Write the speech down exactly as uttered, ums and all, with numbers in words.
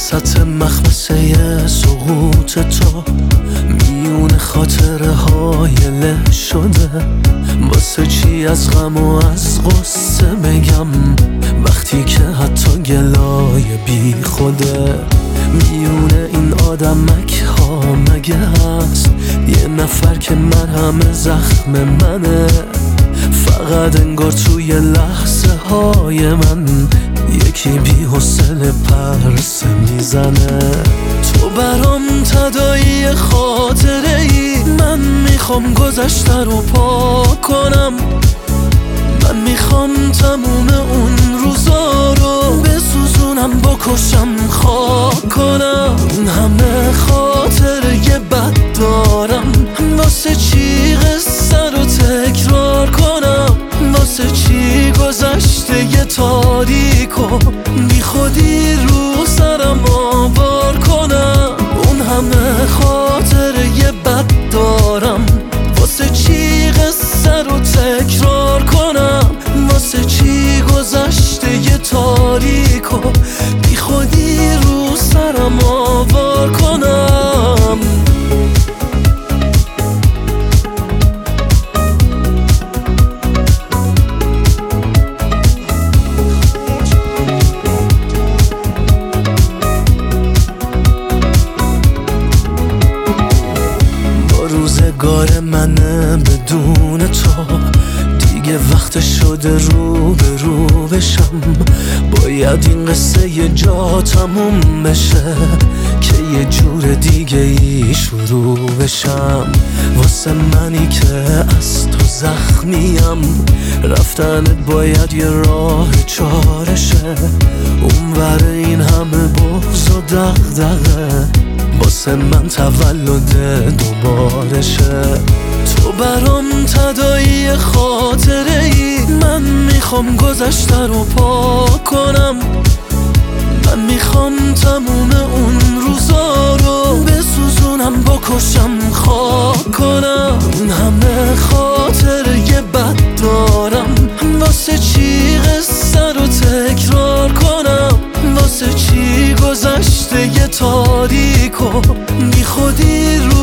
وسط مخمسه سقوط تو میون خاطره های له شده. واسه چی از غم و از غصه بگم وقتی که حتی گلای بی خوده. میون این آدمک ها مگه هست یه نفر که مرهم زخم منه؟ فقط انگار توی لحظه های من یکی بی حوصله پرسه میزنه. تو برام تداعی خاطره ای، من میخوام گذشته رو پاک کنم. من میخوام تموم اون روزا رو بسوزونم، بکشم، خاک کنم. این همه خاطره بد دارم، واسه چی قصه رو تکرار کنم؟ واسه چی گذشته یه تاریک و بی خودی رو سرم آوار کنم؟ اون همه خاطره بد دارم، واسه چی قصه رو تکرار کنم؟ واسه چی گذشته یه تاریک و بی خودی رو سرم آوار کنم؟ روزگار منه بدون تو، دیگه وقت شده رو به رو بشم. باید این قصه یه جا تموم بشه که یه جور دیگه ای شروع بشم. واسه منی که از تو زخمیم، رفتنت باید یه راه چارشه. اونور این همه بغض و دغدغه، واسه من تولد دوبارشه. تو برام تداعی خاطره ای، من میخوام گذشته رو پاک کنم. من میخوام تموم اون روزا رو بسوزونم، بکشم، خاک کنم. این همه خاطره بد دارم، واسه چی قصه رو تکرار کنم؟ واسه چی گذشته یه تاریک و بی خودی رو